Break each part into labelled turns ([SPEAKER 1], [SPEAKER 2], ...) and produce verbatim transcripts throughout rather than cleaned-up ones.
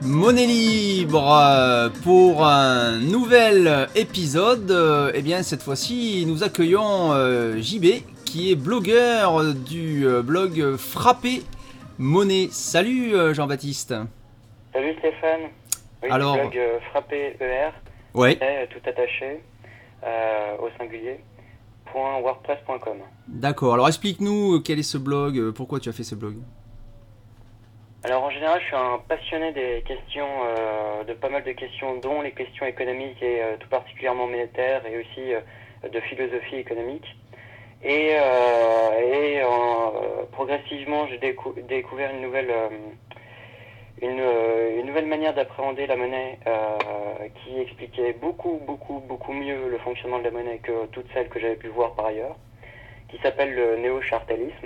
[SPEAKER 1] Monnaie libre euh, pour un nouvel épisode. Euh, eh bien, cette fois-ci, nous accueillons euh, J B, qui est blogueur du euh, blog Frappé Monnaie. Salut euh, Jean-Baptiste.
[SPEAKER 2] Salut Stéphane. Oui, du
[SPEAKER 1] Alors,
[SPEAKER 2] blog euh, Frappé E R,
[SPEAKER 1] ouais,
[SPEAKER 2] c'est tout attaché euh, au singulier, point wordpress point com.
[SPEAKER 1] d'accord. Alors, explique-nous euh, quel est ce blog, euh, pourquoi tu as fait ce blog.
[SPEAKER 2] Alors en général, je suis un passionné des questions, euh, de pas mal de questions, dont les questions économiques et euh, tout particulièrement monétaires et aussi euh, de philosophie économique. Et, euh, et euh, progressivement, j'ai décou- découvert une nouvelle, euh, une, euh, une nouvelle manière d'appréhender la monnaie euh, qui expliquait beaucoup, beaucoup, beaucoup mieux le fonctionnement de la monnaie que toutes celles que j'avais pu voir par ailleurs, qui s'appelle le néo-chartalisme.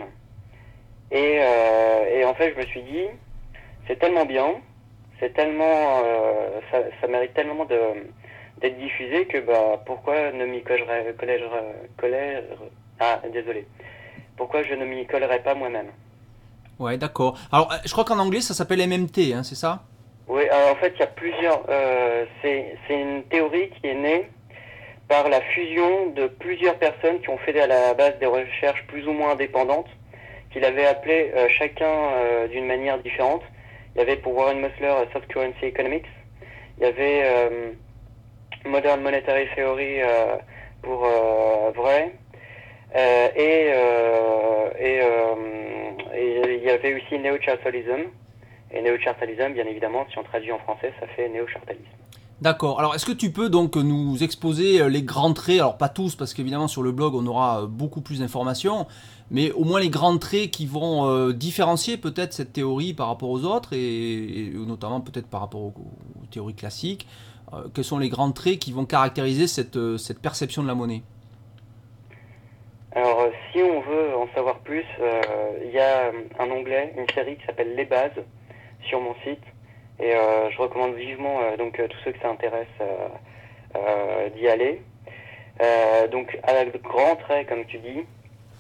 [SPEAKER 2] Et, euh, et en fait, je me suis dit, c'est tellement bien, c'est tellement, euh, ça, ça mérite tellement de, d'être diffusé que bah, pourquoi ne m'y collerais, collerais, collerais, ah, désolé, pourquoi je ne m'y collerais pas moi-même.
[SPEAKER 1] Ouais, d'accord. Alors, euh, je crois qu'en anglais, ça s'appelle M M T, hein, c'est ça?
[SPEAKER 2] Oui, alors en fait, il y a plusieurs, euh, c'est, c'est une théorie qui est née par la fusion de plusieurs personnes qui ont fait à la base des recherches plus ou moins indépendantes, qu'il avait appelées euh, chacun euh, d'une manière différente. Il y avait pour Warren Musler euh, Soft Currency Economics, il y avait euh, Modern Monetary Theory euh, pour euh, Vrai, euh, et, euh, et, euh, et il y avait aussi Neo-Chartalism. Et Neo-Chartalism, bien évidemment, si on traduit en français, ça fait néo-chartalisme.
[SPEAKER 1] D'accord. Alors, est-ce que tu peux donc nous exposer euh, les grands traits, alors pas tous, parce qu'évidemment sur le blog on aura euh, beaucoup plus d'informations, mais au moins les grands traits qui vont euh, différencier peut-être cette théorie par rapport aux autres, et, et notamment peut-être par rapport aux, aux théories classiques. Euh, quels sont les grands traits qui vont caractériser cette, euh, cette perception de la monnaie?
[SPEAKER 2] Alors, euh, si on veut en savoir plus, euh, il y a un onglet, une série qui s'appelle Les Bases sur mon site. Et euh, je recommande vivement euh, donc euh, tous ceux que ça intéresse euh, euh, d'y aller. Euh, donc, à grands traits, comme tu dis,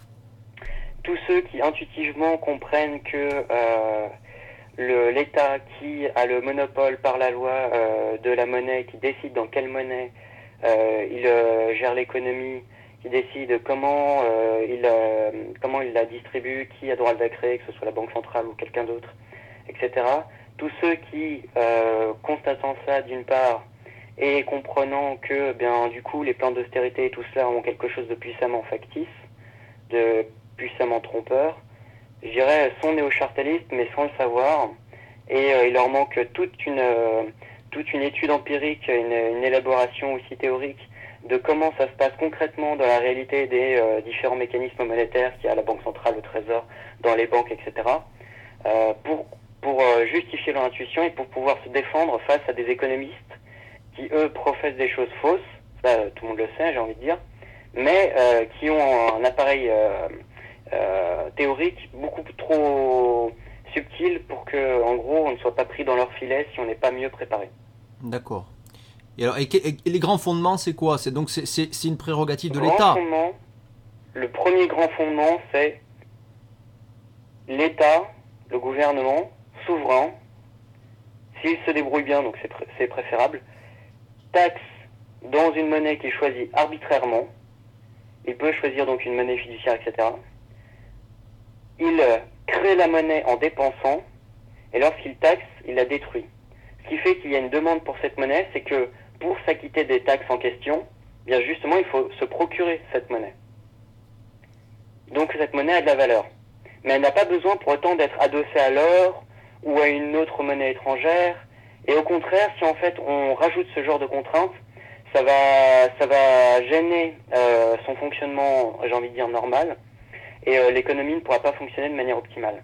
[SPEAKER 2] tous ceux qui intuitivement comprennent que euh, le, l'État qui a le monopole par la loi euh, de la monnaie, qui décide dans quelle monnaie euh, il euh, gère l'économie, qui décide comment, euh, il, euh, comment il la distribue, qui a droit de la créer, que ce soit la Banque centrale ou quelqu'un d'autre, et cetera. Tous ceux qui, euh, constatant ça d'une part, et comprenant que, bien, du coup, les plans d'austérité et tout cela ont quelque chose de puissamment factice, de puissamment trompeur, je dirais, sont néo-chartalistes, mais sans le savoir. Et euh, il leur manque toute une, euh, toute une étude empirique, une, une élaboration aussi théorique de comment ça se passe concrètement dans la réalité des euh, différents mécanismes monétaires qu'il y a à la Banque centrale, au Trésor, dans les banques, et cetera. Euh, pour pour euh, justifier leur intuition et pour pouvoir se défendre face à des économistes qui, eux, professent des choses fausses, ça, tout le monde le sait, j'ai envie de dire, mais euh, qui ont un appareil euh, euh, théorique beaucoup trop subtil pour que, en gros, on ne soit pas pris dans leur filet si on n'est pas mieux préparé.
[SPEAKER 1] D'accord. Et, alors, et, et les grands fondements, c'est quoi? C'est donc c'est, c'est, c'est une prérogative de
[SPEAKER 2] Grand
[SPEAKER 1] l'État.
[SPEAKER 2] fondement, le premier grand fondement, c'est l'État, le gouvernement, souverain, s'il se débrouille bien, donc c'est, pr- c'est préférable, taxe dans une monnaie qu'il choisit arbitrairement. Il peut choisir donc une monnaie fiduciaire, et cetera. Il euh, crée la monnaie en dépensant, et lorsqu'il taxe, il la détruit. Ce qui fait qu'il y a une demande pour cette monnaie, c'est que pour s'acquitter des taxes en question, bien justement, il faut se procurer cette monnaie. Donc cette monnaie a de la valeur. Mais elle n'a pas besoin pour autant d'être adossée à l'or ou à une autre monnaie étrangère. Et au contraire, si en fait on rajoute ce genre de contraintes, ça va, ça va gêner euh, son fonctionnement, j'ai envie de dire, normal. Et euh, l'économie ne pourra pas fonctionner de manière optimale.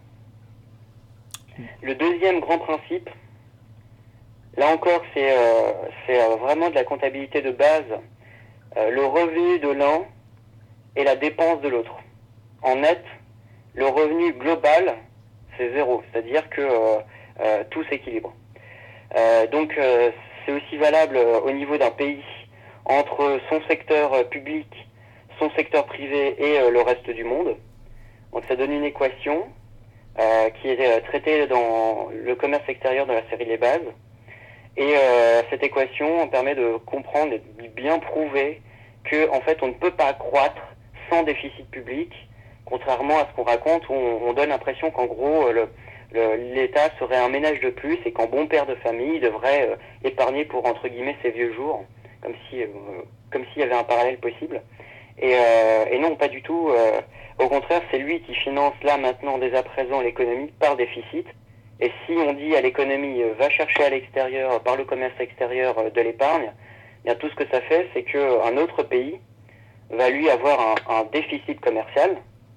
[SPEAKER 2] Le deuxième grand principe, là encore, c'est euh, c'est euh, vraiment de la comptabilité de base. Euh, le revenu de l'un et la dépense de l'autre. En net, le revenu global, c'est zéro, c'est-à-dire que euh, euh, tout s'équilibre. Euh, donc, euh, c'est aussi valable euh, au niveau d'un pays entre son secteur euh, public, son secteur privé et euh, le reste du monde. Donc, ça donne une équation. euh, qui est euh, traité dans le commerce extérieur de la série Les Bases. Et euh, cette équation permet de comprendre et de bien prouver que en fait on ne peut pas croître sans déficit public, contrairement à ce qu'on raconte où on, on donne l'impression qu'en gros le, le, l'État serait un ménage de plus et qu'en bon père de famille il devrait euh, épargner pour entre guillemets ses vieux jours, comme si euh, comme s'il y avait un parallèle possible. Et, euh, et non, pas du tout. Euh, au contraire, c'est lui qui finance là maintenant dès à présent l'économie par déficit. Et si on dit à l'économie euh, va chercher à l'extérieur par le commerce extérieur euh, de l'épargne, eh bien tout ce que ça fait, c'est qu'un autre pays va lui avoir un, un déficit commercial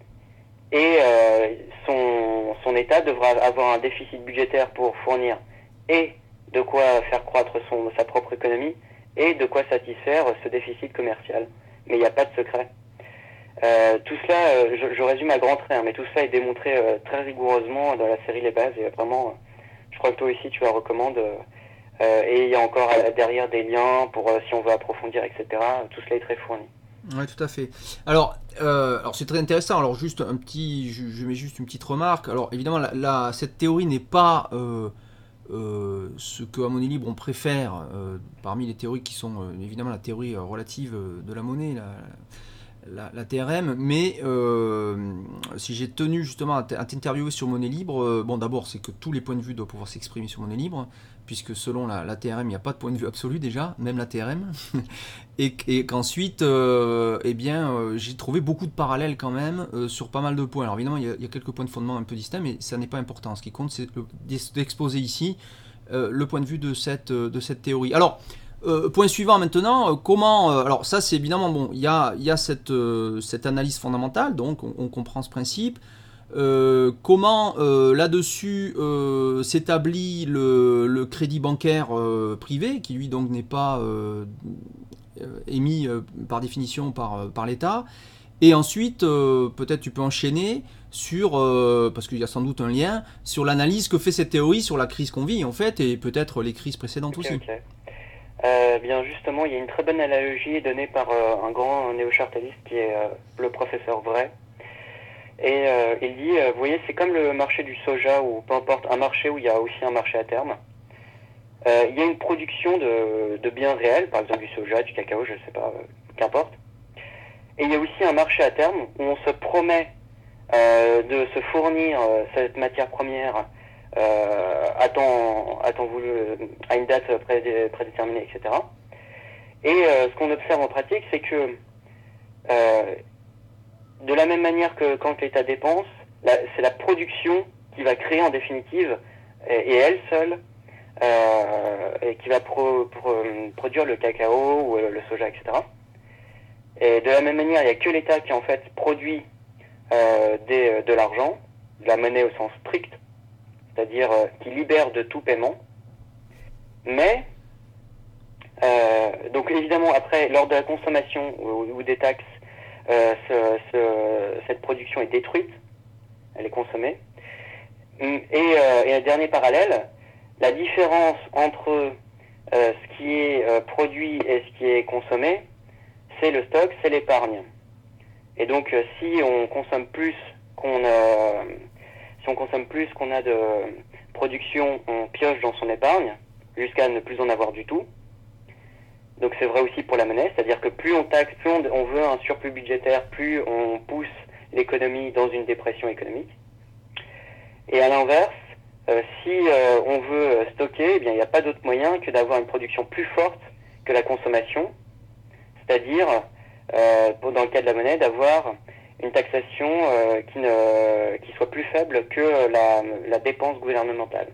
[SPEAKER 2] et euh, son, son État devra avoir un déficit budgétaire pour fournir et de quoi faire croître son, sa propre économie et de quoi satisfaire ce déficit commercial. Mais il n'y a pas de secret. Euh, tout cela, euh, je, je résume à grands traits, hein, mais tout cela est démontré euh, très rigoureusement dans la série Les Bases et vraiment, euh, je crois que toi aussi tu la recommandes. Euh, euh, et il y a encore euh, derrière des liens pour euh, si on veut approfondir, et cetera. Tout cela est très fourni.
[SPEAKER 1] Oui, tout à fait. Alors, euh, alors c'est très intéressant. Alors, juste un petit, je, je mets juste une petite remarque. Alors, évidemment, la, la- cette théorie n'est pas euh, euh, ce que à Monnaie Libre on préfère euh, parmi les théories qui sont euh, évidemment la théorie euh, relative euh, de la monnaie, la, la, la T R M, mais euh, si j'ai tenu justement à t'interviewer sur Monnaie Libre, euh, bon d'abord c'est que tous les points de vue doivent pouvoir s'exprimer sur Monnaie Libre, puisque selon la, la T R M il n'y a pas de point de vue absolu déjà, même la T R M, et, et qu'ensuite euh, eh bien, euh, j'ai trouvé beaucoup de parallèles quand même euh, sur pas mal de points. Alors évidemment il y, a, il y a quelques points de fondement un peu distincts, mais ça n'est pas important, ce qui compte c'est d'exposer ici euh, le point de vue de cette, de cette théorie. Alors, Euh, point suivant maintenant, euh, comment... Euh, alors ça c'est évidemment bon, il y a, y a cette, euh, cette analyse fondamentale, donc on, on comprend ce principe. Euh, comment euh, là-dessus euh, s'établit le, le crédit bancaire euh, privé, qui lui donc n'est pas euh, émis euh, par définition par, par l'État. Et ensuite, euh, peut-être tu peux enchaîner sur, euh, parce qu'il y a sans doute un lien, sur l'analyse que fait cette théorie sur la crise qu'on vit en fait, et peut-être les crises précédentes
[SPEAKER 2] Ok,
[SPEAKER 1] aussi.
[SPEAKER 2] ok. Euh, bien justement, il y a une très bonne analogie donnée par euh, un grand néo-chartaliste qui est euh, le professeur Vray. Et euh, il dit, euh, vous voyez, c'est comme le marché du soja, ou peu importe, un marché où il y a aussi un marché à terme. Euh, il y a une production de, de biens réels, par exemple du soja, du cacao, je ne sais pas, euh, qu'importe. Et il y a aussi un marché à terme où on se promet euh, de se fournir euh, cette matière première euh, à, temps, à, temps voulu, à une date prédé, prédéterminée, et cetera. Et euh, ce qu'on observe en pratique, c'est que euh, de la même manière que quand l'État dépense, c'est la production qui va créer en définitive, et, et elle seule, euh, et qui va pro, pro, produire le cacao ou le soja, et cetera. Et de la même manière, il n'y a que l'État qui en fait produit euh, des, de l'argent, de la monnaie au sens strict, c'est-à-dire euh, qui libère de tout paiement. Mais, euh, donc évidemment, après, lors de la consommation ou, ou des taxes, euh, ce, ce, cette production est détruite, elle est consommée. Et, euh, et un dernier parallèle, la différence entre euh, ce qui est euh, produit et ce qui est consommé, c'est le stock, c'est l'épargne. Et donc, euh, si on consomme plus qu'on a, si on consomme plus qu'on a de production, on pioche dans son épargne jusqu'à ne plus en avoir du tout. Donc, c'est vrai aussi pour la monnaie, c'est-à-dire que plus on taxe, plus on, on veut un surplus budgétaire, plus on pousse l'économie dans une dépression économique. Et à l'inverse, euh, si euh, on veut stocker, eh bien, il n'y a pas d'autre moyen que d'avoir une production plus forte que la consommation, c'est-à-dire, euh, dans le cas de la monnaie, d'avoir une taxation euh, qui, ne, qui soit plus faible que la, la dépense gouvernementale.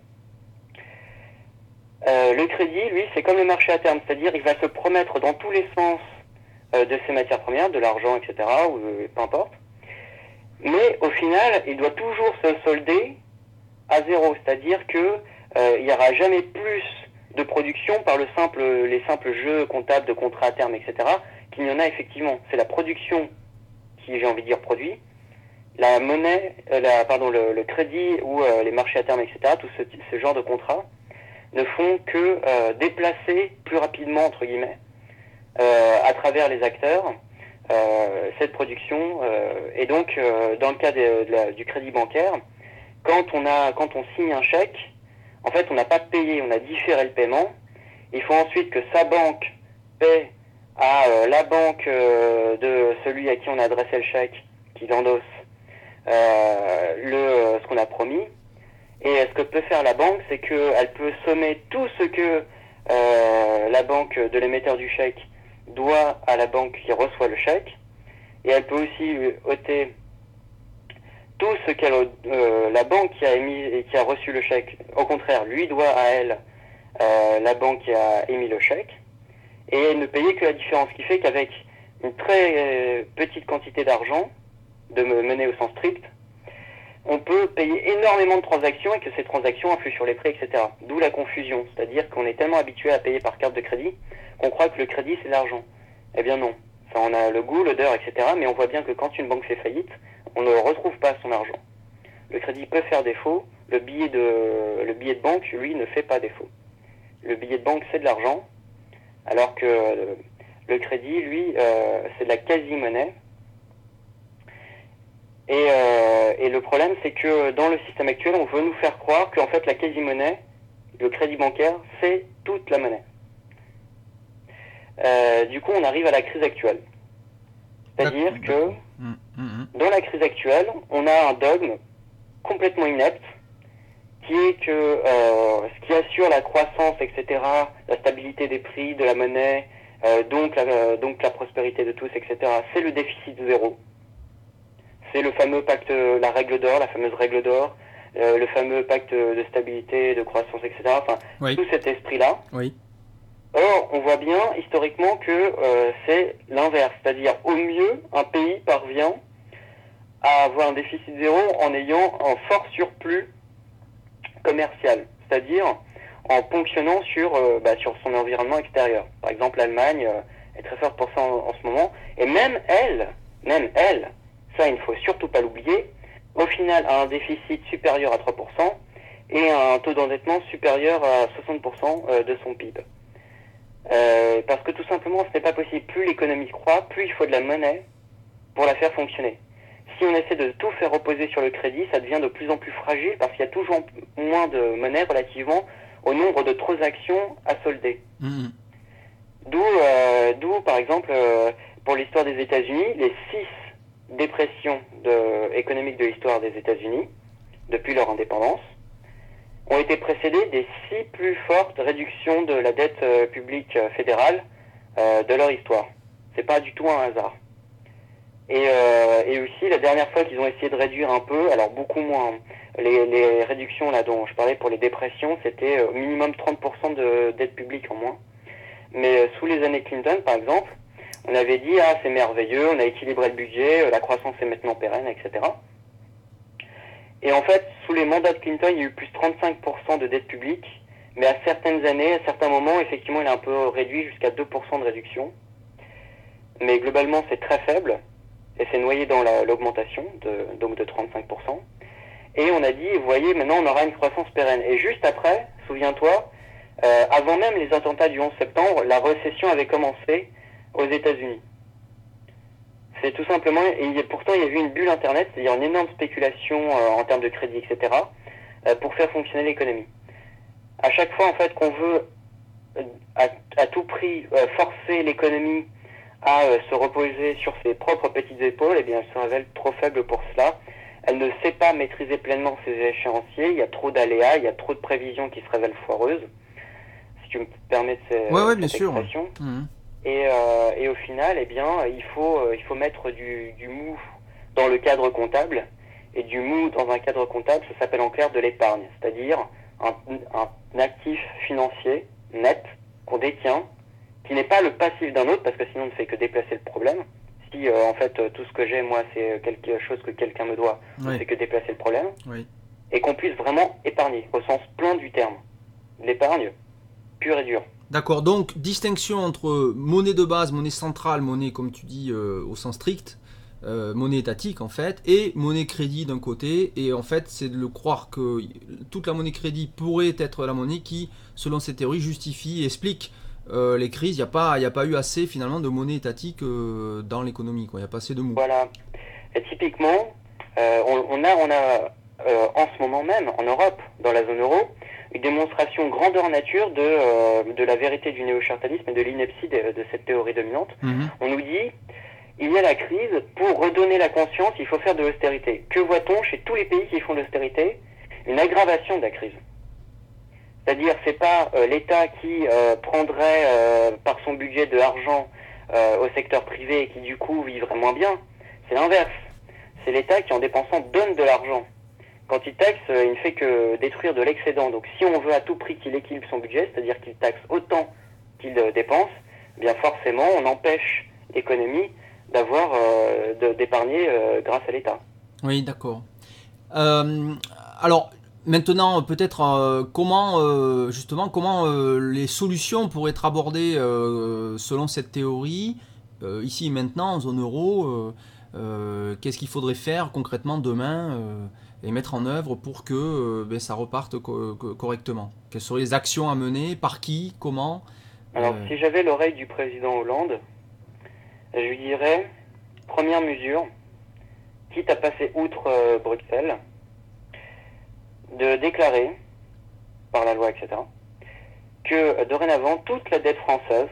[SPEAKER 2] Euh, le crédit, lui, c'est comme le marché à terme, c'est-à-dire il va se promettre dans tous les sens euh, de ces matières premières, de l'argent, et cetera, ou euh, peu importe. Mais au final, il doit toujours se solder à zéro, c'est-à-dire que euh, il n'y aura jamais plus de production par le simple, les simples jeux comptables de contrats à terme, et cetera, qu'il y en a effectivement. C'est la production qui, j'ai envie de dire, produit. La monnaie, euh, la, pardon, le, le crédit ou euh, les marchés à terme, et cetera, tout ce, ce genre de contrats ne font que euh, déplacer plus rapidement, entre guillemets, euh, à travers les acteurs, euh, cette production. Euh, et donc, euh, dans le cas de, de la, du crédit bancaire, quand on a, quand on signe un chèque, en fait, on n'a pas payé, on a différé le paiement. Il faut ensuite que sa banque paie à euh, la banque euh, de celui à qui on a adressé le chèque, qui l'endosse, euh, le, ce qu'on a promis. Et ce que peut faire la banque, c'est qu'elle peut sommer tout ce que euh, la banque de l'émetteur du chèque doit à la banque qui reçoit le chèque. Et elle peut aussi ôter tout ce qu'elle, euh, la banque qui a émis et qui a reçu le chèque, au contraire, lui doit à elle, euh, la banque qui a émis le chèque, et ne payer que la différence, ce qui fait qu'avec une très euh, petite quantité d'argent, de monnaie au sens strict, on peut payer énormément de transactions et que ces transactions influent sur les prix, et cetera. D'où la confusion, c'est-à-dire qu'on est tellement habitué à payer par carte de crédit qu'on croit que le crédit c'est l'argent. Eh bien non, enfin, on a le goût, l'odeur, et cetera. Mais on voit bien que quand une banque fait faillite, on ne retrouve pas son argent. Le crédit peut faire défaut, le billet de, le billet de banque, lui, ne fait pas défaut. Le billet de banque, c'est de l'argent, alors que euh, le crédit, lui, euh, c'est de la quasi-monnaie. Et, euh, et le problème, c'est que dans le système actuel, on veut nous faire croire qu'en fait, la quasi-monnaie, le crédit bancaire, c'est toute la monnaie. Euh, du coup, on arrive à la crise actuelle. C'est-à-dire que
[SPEAKER 1] Mmh, mmh.
[SPEAKER 2] dans la crise actuelle, on a un dogme complètement inepte qui est que euh, ce qui assure la croissance, et cetera, la stabilité des prix, de la monnaie, euh, donc, la, euh, donc la prospérité de tous, et cetera, c'est le déficit zéro. C'est le fameux pacte, la règle d'or, la fameuse règle d'or, euh, le fameux pacte de stabilité, de croissance, et cetera. Enfin,
[SPEAKER 1] Oui.
[SPEAKER 2] tout cet esprit-là.
[SPEAKER 1] Oui.
[SPEAKER 2] Or, on voit bien historiquement que euh, c'est l'inverse, c'est-à-dire au mieux, un pays parvient à avoir un déficit zéro en ayant un fort surplus commercial, c'est-à-dire en ponctionnant sur, euh, bah, sur son environnement extérieur. Par exemple, l'Allemagne euh, est très forte pour ça en, en ce moment, et même elle, même elle, ça il ne faut surtout pas l'oublier, au final a un déficit supérieur à trois pour cent et un taux d'endettement supérieur à soixante pour cent de son P I B. Euh, parce que tout simplement, ce n'est pas possible. Plus l'économie croît, plus il faut de la monnaie pour la faire fonctionner. Si on essaie de tout faire reposer sur le crédit, ça devient de plus en plus fragile parce qu'il y a toujours moins de monnaie relativement au nombre de transactions à solder.
[SPEAKER 1] Mmh.
[SPEAKER 2] D'où, euh, d'où par exemple, euh, pour l'histoire des États-Unis, les six dépressions de, économiques de l'histoire des États-Unis, depuis leur indépendance, ont été précédées des six plus fortes réductions de la dette euh, publique euh, fédérale euh, de leur histoire. C'est pas du tout un hasard. Et, euh, et aussi, la dernière fois qu'ils ont essayé de réduire un peu, alors beaucoup moins, les, les réductions là dont je parlais pour les dépressions, c'était au minimum trente pour cent de dette publique en moins. Mais euh, sous les années Clinton, par exemple, on avait dit, ah c'est merveilleux, on a équilibré le budget, la croissance est maintenant pérenne, et cetera. Et en fait, sous les mandats de Clinton, il y a eu plus trente-cinq pour cent de dette publique, mais à certaines années, à certains moments, effectivement, il a un peu réduit jusqu'à deux pour cent de réduction. Mais globalement, c'est très faible, et c'est noyé dans la, l'augmentation, de, donc de trente-cinq pour cent. Et on a dit, vous voyez, maintenant on aura une croissance pérenne. Et juste après, souviens-toi, euh, avant même les attentats du onze septembre, la récession avait commencé aux États-Unis. C'est tout simplement, et pourtant il y a eu une bulle Internet, c'est-à-dire une énorme spéculation euh, en termes de crédit, et cetera, euh, pour faire fonctionner l'économie. À chaque fois, en fait, qu'on veut euh, à, à tout prix euh, forcer l'économie à euh, se reposer sur ses propres petites épaules, eh bien, elle se révèle trop faible pour cela. Elle ne sait pas maîtriser pleinement ses échéanciers, il y a trop d'aléas, il y a trop de prévisions qui se révèlent foireuses, si tu me permets de ces,
[SPEAKER 1] Ouais, ouais,
[SPEAKER 2] cette
[SPEAKER 1] bien sûr.
[SPEAKER 2] expression.
[SPEAKER 1] Mmh.
[SPEAKER 2] Et, euh, et au final, eh bien, il faut, euh, il faut mettre du, du mou dans le cadre comptable. Et du mou dans un cadre comptable, ça s'appelle en clair de l'épargne, c'est-à-dire un, un actif financier net qu'on détient, qui n'est pas le passif d'un autre, parce que sinon on ne fait que déplacer le problème. Si euh, en fait tout ce que j'ai, moi, c'est quelque chose que quelqu'un me doit, on ne
[SPEAKER 1] Oui.
[SPEAKER 2] fait que déplacer le problème.
[SPEAKER 1] Oui.
[SPEAKER 2] Et qu'on puisse vraiment épargner, au sens plein du terme. L'épargne pure et dure.
[SPEAKER 1] D'accord, donc distinction entre monnaie de base, monnaie centrale, monnaie comme tu dis euh, au sens strict, euh, monnaie étatique en fait, et monnaie crédit d'un côté, et en fait c'est de le croire que toute la monnaie crédit pourrait être la monnaie qui, selon ces théories, justifie et explique euh, les crises. Il n'y a pas, il n'y a pas eu assez finalement de monnaie étatique euh, dans l'économie, quoi. Il n'y a pas assez de mou.
[SPEAKER 2] Voilà. Et typiquement, euh, on, on a, on a euh, en ce moment même, en Europe, dans la zone euro, une démonstration grandeur nature de, euh, de la vérité du néo-chartalisme et de l'ineptie de, de cette théorie dominante.
[SPEAKER 1] Mmh.
[SPEAKER 2] On nous dit, il y a la crise, pour redonner la conscience, il faut faire de l'austérité. Que voit-on chez tous les pays qui font de l'austérité? Une aggravation de la crise. C'est-à-dire, c'est pas euh, l'État qui euh, prendrait euh, par son budget de l'argent euh, au secteur privé et qui du coup vivrait moins bien. C'est l'inverse. C'est l'État qui, en dépensant, donne de l'argent. Quand il taxe, euh, il ne fait que détruire de l'excédent. Donc si on veut à tout prix qu'il équilibre son budget, c'est-à-dire qu'il taxe autant qu'il euh, dépense, eh bien forcément on empêche l'économie d'avoir euh, de, d'épargner euh, grâce à l'État.
[SPEAKER 1] Oui, d'accord. Euh, alors maintenant, peut-être euh, comment euh, justement comment euh, les solutions pourraient être abordées euh, selon cette théorie euh, ici et maintenant en zone euro. Euh, euh, qu'est-ce qu'il faudrait faire concrètement demain euh, et mettre en œuvre pour que euh, ben, ça reparte co- co- correctement? Quelles seraient les actions à mener? Par qui? Comment?
[SPEAKER 2] Alors
[SPEAKER 1] Euh,
[SPEAKER 2] si j'avais l'oreille du président Hollande, je lui dirais, première mesure, quitte à passer outre euh, Bruxelles, de déclarer, par la loi, et cetera, que euh, dorénavant, toute la dette française,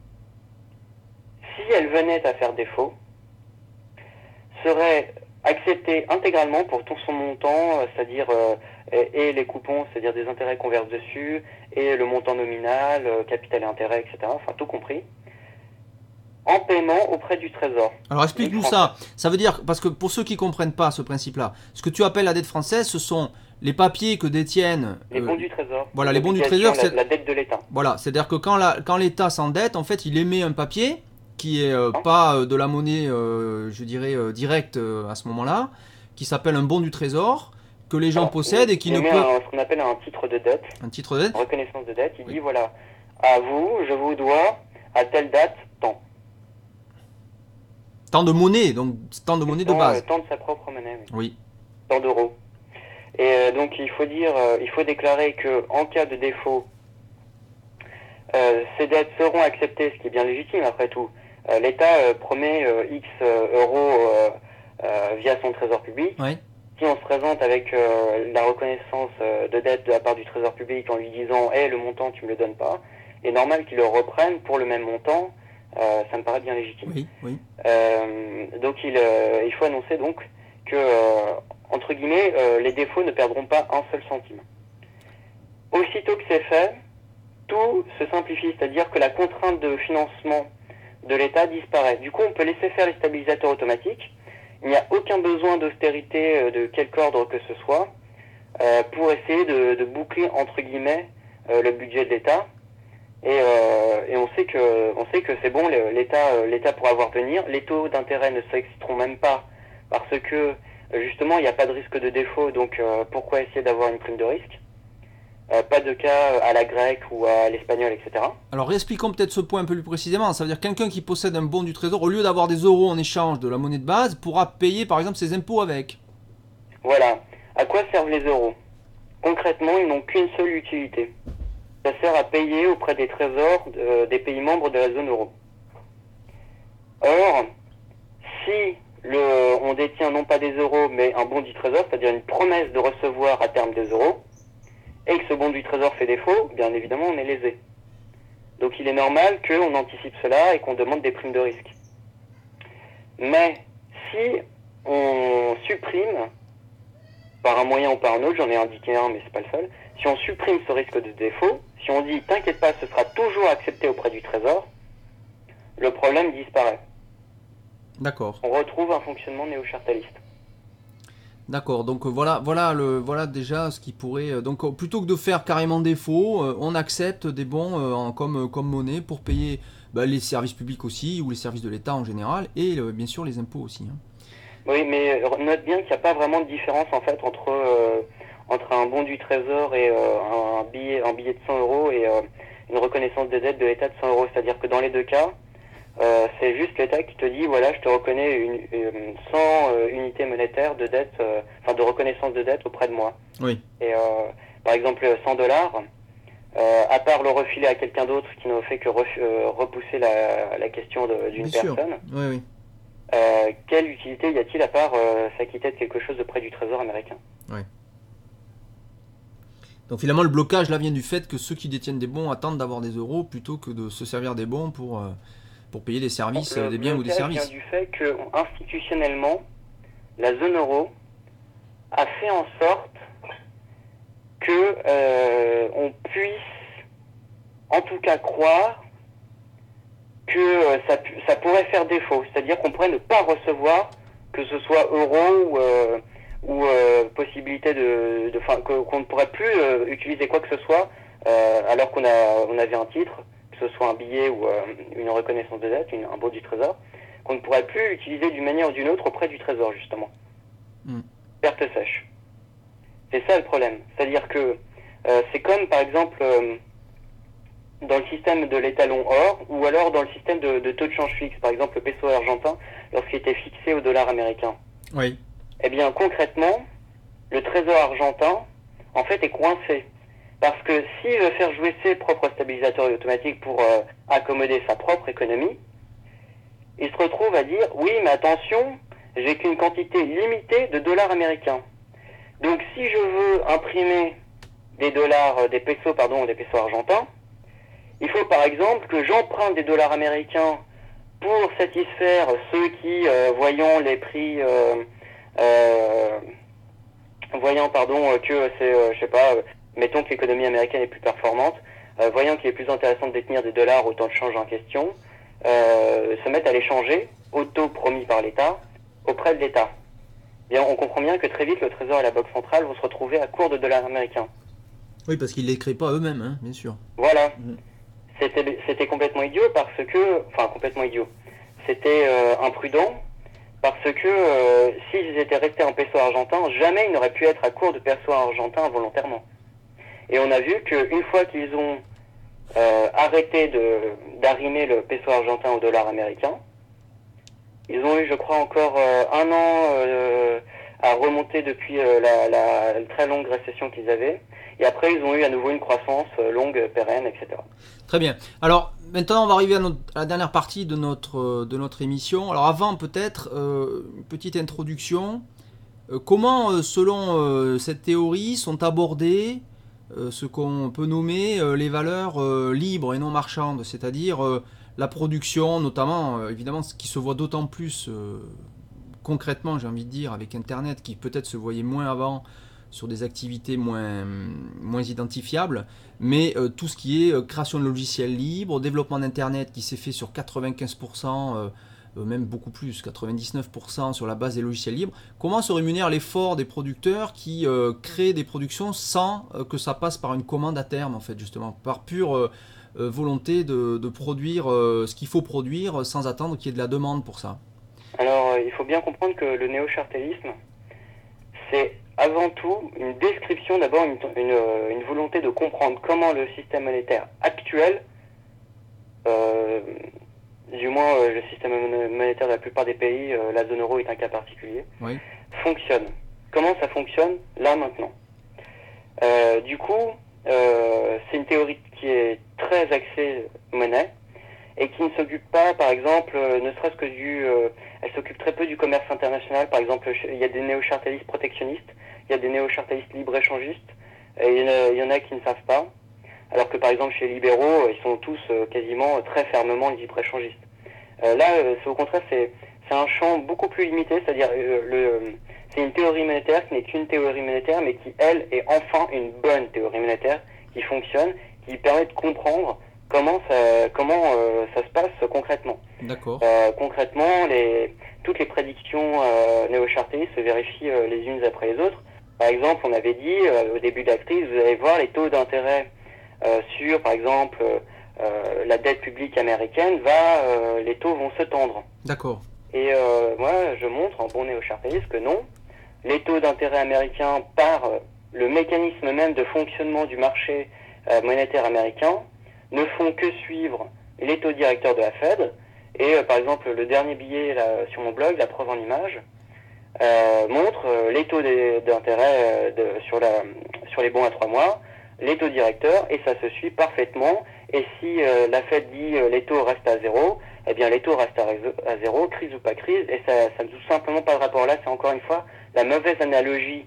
[SPEAKER 2] si elle venait à faire défaut, serait acceptée intégralement pour tout son montant, euh, c'est-à-dire euh, et, et les coupons, c'est-à-dire des intérêts qu'on verse dessus, et le montant nominal, euh, capital et intérêt, et cetera, enfin tout compris, en paiement auprès du Trésor.
[SPEAKER 1] Alors explique-nous ça. Ça veut dire, parce que pour ceux qui ne comprennent pas ce principe-là, ce que tu appelles la dette française, ce sont les papiers que détiennent...
[SPEAKER 2] Les
[SPEAKER 1] euh,
[SPEAKER 2] bons du Trésor.
[SPEAKER 1] Voilà, les bons du Trésor,
[SPEAKER 2] la,
[SPEAKER 1] c'est...
[SPEAKER 2] la dette de l'État.
[SPEAKER 1] Voilà, c'est-à-dire que quand, la, quand l'État s'endette, en fait, il émet un papier qui est euh,
[SPEAKER 2] Hein
[SPEAKER 1] pas euh, de la monnaie, euh, je dirais, euh, directe euh, à ce moment-là, qui s'appelle un bon du Trésor, que les gens
[SPEAKER 2] Alors,
[SPEAKER 1] possèdent
[SPEAKER 2] il,
[SPEAKER 1] et qui
[SPEAKER 2] il
[SPEAKER 1] ne
[SPEAKER 2] met
[SPEAKER 1] peuvent...
[SPEAKER 2] un- ce qu'on appelle un titre de dette,
[SPEAKER 1] Un titre de dette.
[SPEAKER 2] une reconnaissance de dette. Il
[SPEAKER 1] Oui.
[SPEAKER 2] dit, voilà, à vous, je vous dois, à telle date, tant.
[SPEAKER 1] Tant de monnaie, donc tant de monnaie de
[SPEAKER 2] Tant,
[SPEAKER 1] base.
[SPEAKER 2] euh, tant de sa propre monnaie, oui.
[SPEAKER 1] Oui.
[SPEAKER 2] Tant d'euros. Et euh, donc il faut dire, euh, il faut déclarer que en cas de défaut, euh, ces dettes seront acceptées, ce qui est bien légitime après tout. Euh, L'État euh, promet euh, X euh, euros euh, euh, via son trésor public.
[SPEAKER 1] Oui.
[SPEAKER 2] Si on se présente avec euh, la reconnaissance euh, de dette de la part du trésor public en lui disant hey, le montant tu me le donnes pas, il est normal qu'il le reprenne pour le même montant, euh, ça me paraît bien légitime.
[SPEAKER 1] Oui, oui.
[SPEAKER 2] Euh, donc il, euh, il faut annoncer donc que, euh, entre guillemets, euh, les défauts ne perdront pas un seul centime. Aussitôt que c'est fait, tout se simplifie, c'est-à-dire que la contrainte de financement de l'État disparaît. Du coup, on peut laisser faire les stabilisateurs automatiques. Il n'y a aucun besoin d'austérité euh, de quelque ordre que ce soit euh, pour essayer de, de boucler, entre guillemets, euh, le budget de l'État. Et, euh, et on sait que, on sait que c'est bon, l'État, euh, l'État pourra voir venir. Les taux d'intérêt ne s'exciteront même pas parce que justement il n'y a pas de risque de défaut. Donc euh, pourquoi essayer d'avoir une prime de risque? euh, Pas de cas à la grecque ou à l'espagnol, et cetera.
[SPEAKER 1] Alors réexpliquons peut-être ce point un peu plus précisément. Ça veut dire que quelqu'un qui possède un bon du Trésor, au lieu d'avoir des euros en échange de la monnaie de base, pourra payer par exemple ses impôts avec.
[SPEAKER 2] Voilà. À quoi servent les euros? Concrètement, ils n'ont qu'une seule utilité. Ça sert à payer auprès des trésors de, des pays membres de la zone euro. Or, si le, on détient non pas des euros, mais un bon du trésor, c'est-à-dire une promesse de recevoir à terme des euros, et que ce bon du trésor fait défaut, bien évidemment, on est lésé. Donc il est normal qu'on anticipe cela et qu'on demande des primes de risque. Mais si on supprime, par un moyen ou par un autre, j'en ai indiqué un, mais c'est pas le seul, si on supprime ce risque de défaut, si on dit « t'inquiète pas, ce sera toujours accepté auprès du trésor », le problème disparaît.
[SPEAKER 1] D'accord.
[SPEAKER 2] On retrouve un fonctionnement néo-chartaliste.
[SPEAKER 1] D'accord, donc euh, voilà, voilà, le, voilà déjà ce qui pourrait... euh, Donc euh, plutôt que de faire carrément défaut, euh, on accepte des bons euh, en- comme, euh, comme monnaie pour payer bah, les services publics aussi, ou les services de l'État en général, et euh, bien sûr les impôts aussi. Hein.
[SPEAKER 2] Oui, mais note bien qu'il n'y a pas vraiment de différence en fait entre, euh, entre un bon du trésor et euh, un, billet, un billet de cent euros et euh, une reconnaissance de dette de l'État de cent euros. C'est-à-dire que dans les deux cas, euh, c'est juste l'État qui te dit voilà, je te reconnais une, une cent euh, unités monétaires de dette, euh, enfin de reconnaissance de dette auprès de moi.
[SPEAKER 1] Oui.
[SPEAKER 2] Et euh, par exemple cent dollars, euh, à part le refiler à quelqu'un d'autre qui n'a fait que ref- euh, repousser la, la question de- d'une
[SPEAKER 1] Bien sûr.
[SPEAKER 2] personne.
[SPEAKER 1] Oui, oui.
[SPEAKER 2] Euh, quelle utilité y a-t-il à part euh, s'acquitter de quelque chose de près du trésor américain?
[SPEAKER 1] Ouais. Donc finalement, le blocage là vient du fait que ceux qui détiennent des bons attendent d'avoir des euros plutôt que de se servir des bons pour, euh, pour payer des services,
[SPEAKER 2] Le
[SPEAKER 1] des biens ou des
[SPEAKER 2] blocage vient
[SPEAKER 1] services.
[SPEAKER 2] du fait que institutionnellement, la zone euro a fait en sorte que euh, on puisse en tout cas croire que euh, ça, ça pourrait faire défaut, c'est-à-dire qu'on pourrait ne pas recevoir, que ce soit euro ou, euh, ou euh, possibilité de, de fin, que, qu'on ne pourrait plus euh, utiliser quoi que ce soit euh, alors qu'on a, on avait un titre, que ce soit un billet ou euh, une reconnaissance de dette, une, un bon du trésor, qu'on ne pourrait plus utiliser d'une manière ou d'une autre auprès du trésor justement. Mm. Perte sèche. C'est ça le problème, c'est-à-dire que euh, c'est comme par exemple euh, dans le système de l'étalon or, ou alors dans le système de, de taux de change fixe, par exemple le peso argentin, lorsqu'il était fixé au dollar américain.
[SPEAKER 1] Oui.
[SPEAKER 2] Eh bien, concrètement, le trésor argentin, en fait, est coincé. Parce que s'il veut faire jouer ses propres stabilisateurs automatiques pour euh, accommoder sa propre économie, il se retrouve à dire, oui, mais attention, j'ai qu'une quantité limitée de dollars américains. Donc, si je veux imprimer des dollars, des pesos, pardon, des pesos argentins, il faut par exemple que j'emprunte des dollars américains pour satisfaire ceux qui, euh, voyant les prix, euh, euh, voyant pardon que c'est, euh, je sais pas, euh, mettons que l'économie américaine est plus performante, euh, voyant qu'il est plus intéressant de détenir des dollars au temps de change en question, euh, se mettent à les changer au taux promis par l'État auprès de l'État. Bien, on comprend bien que très vite le Trésor et la Banque centrale vont se retrouver à court de dollars américains.
[SPEAKER 1] Oui, parce qu'ils ne les créent pas eux-mêmes, hein, bien sûr.
[SPEAKER 2] Voilà. Mmh. C'était, c'était complètement idiot parce que, enfin complètement idiot, c'était euh, imprudent parce que euh, s'ils étaient restés en peso argentin, jamais ils n'auraient pu être à court de peso argentin volontairement. Et on a vu qu'une fois qu'ils ont euh, arrêté de, d'arrimer le peso argentin au dollar américain, ils ont eu, je crois, encore euh, un an euh, à remonter depuis euh, la, la, la très longue récession qu'ils avaient. Et après, ils ont eu à nouveau une croissance longue, pérenne, et cetera.
[SPEAKER 1] Très bien. Alors, maintenant, on va arriver à, notre, à la dernière partie de notre, de notre émission. Alors, avant, peut-être, euh, une petite introduction. Euh, comment, euh, selon euh, cette théorie, sont abordées euh, ce qu'on peut nommer euh, les valeurs euh, libres et non marchandes, c'est-à-dire euh, la production, notamment, euh, évidemment, ce qui se voit d'autant plus euh, concrètement, j'ai envie de dire, avec Internet, qui peut-être se voyait moins avant, sur des activités moins, moins identifiables, mais euh, tout ce qui est euh, création de logiciels libres, développement d'Internet qui s'est fait sur quatre-vingt-quinze pour cent, euh, euh, même beaucoup plus, quatre-vingt-dix-neuf pour cent sur la base des logiciels libres. Comment se rémunère l'effort des producteurs qui euh, créent des productions sans euh, que ça passe par une commande à terme, en fait, justement, par pure euh, euh, volonté de, de produire euh, ce qu'il faut produire sans attendre qu'il y ait de la demande pour ça?
[SPEAKER 2] Alors, euh, il faut bien comprendre que le néo-chartélisme, c'est avant tout une description, d'abord une, une, une volonté de comprendre comment le système monétaire actuel, euh, du moins euh, le système monétaire de la plupart des pays, euh, la zone euro est un cas particulier, oui. fonctionne. Comment ça fonctionne là maintenant. Euh, du coup, euh, c'est une théorie qui est très axée monnaie et qui ne s'occupe pas, par exemple, euh, ne serait-ce que du... Euh, elle s'occupe très peu du commerce international. Par exemple, il y a des néo-chartélistes protectionnistes, il y a des néo-chartélistes libre-échangistes, et il y, en a, il y en a qui ne savent pas. Alors que par exemple chez les libéraux, ils sont tous euh, quasiment très fermement libre-échangistes. Euh, là, euh, c'est au contraire, c'est, c'est un champ beaucoup plus limité, c'est-à-dire euh, le, c'est une théorie monétaire qui n'est qu'une théorie monétaire, mais qui, elle, est enfin une bonne théorie monétaire, qui fonctionne, qui permet de comprendre comment ça, comment euh, ça se passe concrètement.
[SPEAKER 1] D'accord.
[SPEAKER 2] Euh, concrètement, les, toutes les prédictions euh, néo-chartéistes se vérifient euh, les unes après les autres. Par exemple, on avait dit euh, au début de la crise, vous allez voir les taux d'intérêt euh, sur, par exemple, euh, la dette publique américaine, va, euh, les taux vont se tendre.
[SPEAKER 1] D'accord.
[SPEAKER 2] Et euh, moi, je montre en bon néo-chartéiste que non, les taux d'intérêt américains, par euh, le mécanisme même de fonctionnement du marché euh, monétaire américain, ne font que suivre les taux directeurs de la Fed. Et euh, par exemple, le dernier billet là, sur mon blog, la preuve en image, euh, montre euh, les taux des, d'intérêt euh, de, sur, la, sur les bons à trois mois, les taux directeurs, et ça se suit parfaitement. Et si euh, la Fed dit euh, les taux restent à zéro, eh bien les taux restent à, à zéro, crise ou pas crise, et ça, ça ne joue simplement pas de rapport là. C'est encore une fois la mauvaise analogie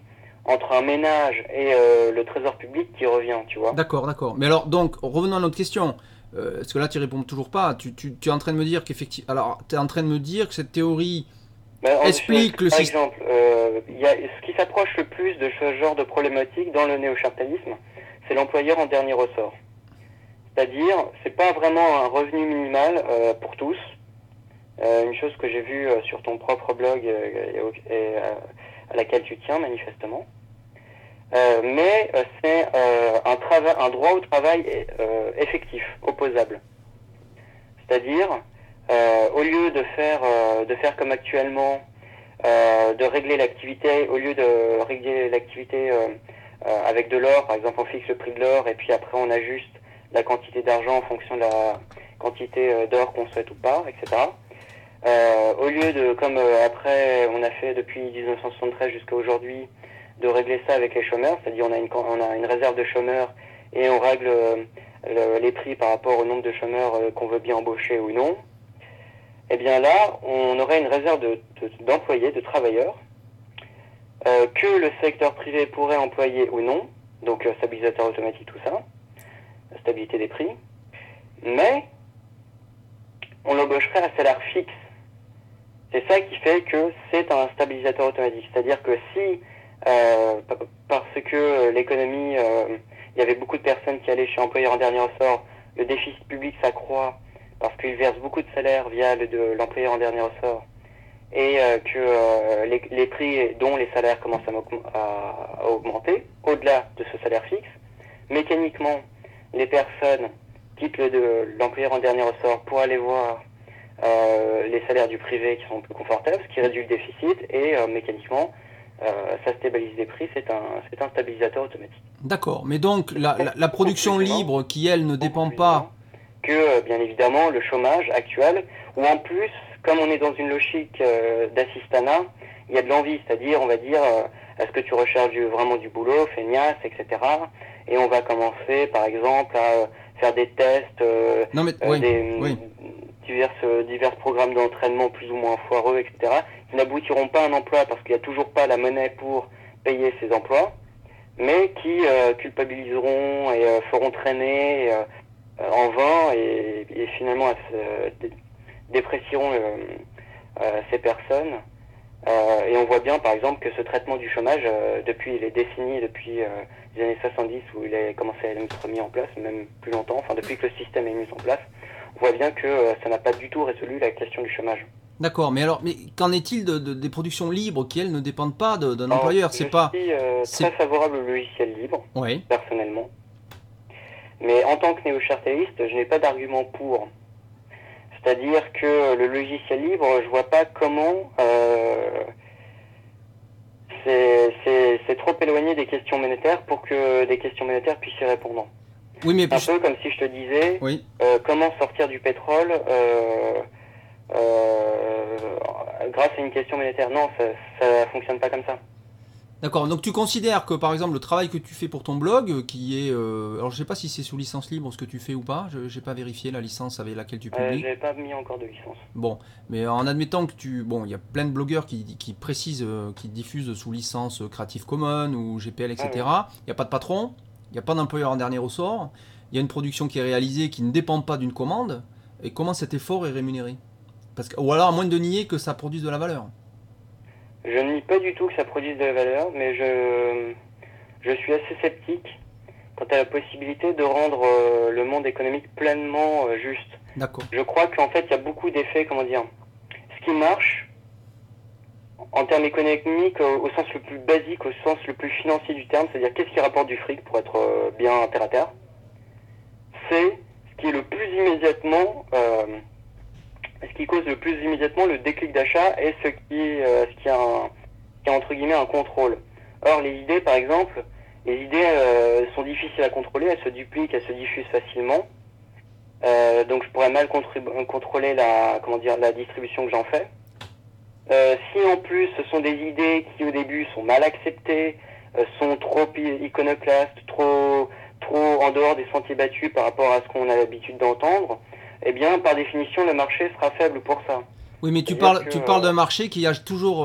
[SPEAKER 2] entre un ménage et euh, le trésor public qui revient, tu vois.
[SPEAKER 1] D'accord, d'accord. Mais alors, donc, revenons à notre question. Euh, parce que là, tu réponds toujours pas. Tu, tu, tu es en train de me dire qu'effectivement. Alors, tu es en train de me dire que cette théorie
[SPEAKER 2] Ben, en-
[SPEAKER 1] explique
[SPEAKER 2] je-
[SPEAKER 1] le
[SPEAKER 2] par
[SPEAKER 1] système.
[SPEAKER 2] exemple, euh, il y a, ce qui s'approche le plus de ce genre de problématique dans le néo-chartalisme, c'est l'employeur en dernier ressort. C'est-à-dire, c'est pas vraiment un revenu minimal euh, pour tous. Euh, une chose que j'ai vue euh, sur ton propre blog euh, et, au- et, euh, à laquelle tu tiens manifestement. Euh, mais euh, c'est euh, un, trava- un droit au travail euh, effectif, opposable. C'est-à-dire, euh, au lieu de faire, euh, de faire comme actuellement, euh, de régler l'activité, au lieu de régler l'activité euh, euh, avec de l'or, par exemple on fixe le prix de l'or et puis après on ajuste la quantité d'argent en fonction de la quantité euh, d'or qu'on souhaite ou pas, et cetera. Euh, au lieu de, comme euh, après on a fait depuis dix-neuf cent soixante-treize jusqu'à aujourd'hui, de régler ça avec les chômeurs, c'est-à-dire on a une, on a une réserve de chômeurs et on règle euh, le, les prix par rapport au nombre de chômeurs euh, qu'on veut bien embaucher ou non, eh bien là, on aurait une réserve de, de, d'employés, de travailleurs, euh, que le secteur privé pourrait employer ou non, donc euh, stabilisateur automatique, tout ça, stabilité des prix, mais on l'embaucherait à salaire fixe. C'est ça qui fait que c'est un stabilisateur automatique. C'est-à-dire que si, euh, parce que l'économie, euh, il y avait beaucoup de personnes qui allaient chez employeur en dernier ressort, le déficit public s'accroît parce qu'il verse beaucoup de salaires via le, de l'employeur en dernier ressort, et euh, que euh, les, les prix dont les salaires commencent à, à augmenter, au-delà de ce salaire fixe, mécaniquement, les personnes quittent le, de, l'employeur en dernier ressort pour aller voir euh, les salaires du privé qui sont plus confortables, ce qui réduit le déficit, et euh, mécaniquement, euh, ça stabilise les prix, c'est un, c'est un stabilisateur automatique.
[SPEAKER 1] D'accord. Mais donc, la, la, la production libre qui, elle, ne dépend pas.
[SPEAKER 2] Que, euh, bien évidemment, le chômage actuel, où en plus, comme on est dans une logique euh, d'assistanat, il y a de l'envie, c'est-à-dire, on va dire, euh, est-ce que tu recherches du, vraiment du boulot, feignasse, et cetera. Et on va commencer, par exemple, à euh, faire des tests, euh,
[SPEAKER 1] Non, mais,
[SPEAKER 2] euh,
[SPEAKER 1] oui,
[SPEAKER 2] des
[SPEAKER 1] oui.
[SPEAKER 2] divers, euh, divers programmes d'entraînement plus ou moins foireux, et cetera, qui n'aboutiront pas à un emploi parce qu'il n'y a toujours pas la monnaie pour payer ces emplois, mais qui euh, culpabiliseront et euh, feront traîner et, euh, en vain et, et finalement euh, dé- déprécieront euh, euh, ces personnes. Euh, et on voit bien par exemple que ce traitement du chômage, euh, depuis les décennies, depuis euh, les années soixante-dix où il a commencé à être mis en place, même plus longtemps, enfin depuis que le système est mis en place, on voit bien que euh, ça n'a pas du tout résolu la question du chômage.
[SPEAKER 1] D'accord, mais alors, mais qu'en est-il de, de- des productions libres qui, elles, ne dépendent pas de- d'un
[SPEAKER 2] Alors,
[SPEAKER 1] employeur?
[SPEAKER 2] je
[SPEAKER 1] C'est pas.
[SPEAKER 2] suis euh,
[SPEAKER 1] C'est.
[SPEAKER 2] très favorable au logiciel libre,
[SPEAKER 1] Oui.
[SPEAKER 2] personnellement, mais en tant que néo-chartériste, je n'ai pas d'argument pour. C'est-à-dire que le logiciel libre, je vois pas comment euh, c'est, c'est, c'est trop éloigné des questions monétaires pour que des questions monétaires puissent y répondre.
[SPEAKER 1] Oui, mais.
[SPEAKER 2] Un peu comme si je te disais
[SPEAKER 1] Oui.
[SPEAKER 2] euh, comment sortir du pétrole euh, euh, grâce à une question monétaire. Non, ça, ça fonctionne pas comme ça.
[SPEAKER 1] D'accord, donc tu considères que par exemple le travail que tu fais pour ton blog, euh, qui est... euh, alors je sais pas si c'est sous licence libre ce que tu fais ou pas, je n'ai pas vérifié la licence avec laquelle tu
[SPEAKER 2] Euh,
[SPEAKER 1] publies.
[SPEAKER 2] j'avais pas mis encore de licence.
[SPEAKER 1] Bon, mais en admettant que tu... Bon, il y a plein de blogueurs qui, qui précisent, euh, qui diffusent sous licence Creative Commons ou G P L,
[SPEAKER 2] Ah, oui.
[SPEAKER 1] et cetera. Il n'y a pas de patron, il n'y a pas d'employeur en dernier ressort, il y a une production qui est réalisée qui ne dépend pas d'une commande, et comment cet effort est rémunéré? Parce que, ou alors à moins de nier que ça produise de la valeur.
[SPEAKER 2] Je ne nie pas du tout que ça produise de la valeur, mais je, je suis assez sceptique quant à la possibilité de rendre euh, le monde économique pleinement euh, juste.
[SPEAKER 1] D'accord.
[SPEAKER 2] Je crois qu'en fait, il y a beaucoup d'effets, comment dire, ce qui marche en termes économiques euh, au sens le plus basique, au sens le plus financier du terme, c'est-à-dire qu'est-ce qui rapporte du fric pour être euh, bien terre à terre, c'est ce qui est le plus immédiatement, euh, ce qui cause le plus immédiatement le déclic d'achat et ce qui, euh, ce qui a, un, qui a entre guillemets un contrôle. Or, les idées, par exemple, les idées euh, sont difficiles à contrôler, elles se dupliquent, elles se diffusent facilement. Euh, donc, je pourrais mal contrôler la, comment dire, la distribution que j'en fais. Euh, si en plus ce sont des idées qui au début sont mal acceptées, euh, sont trop iconoclastes, trop, trop en dehors des sentiers battus par rapport à ce qu'on a l'habitude d'entendre, eh bien par définition le marché sera faible pour ça.
[SPEAKER 1] Oui, mais tu
[SPEAKER 2] C'est-à-dire
[SPEAKER 1] parles,
[SPEAKER 2] que,
[SPEAKER 1] tu parles
[SPEAKER 2] euh,
[SPEAKER 1] d'un marché qui a toujours euh,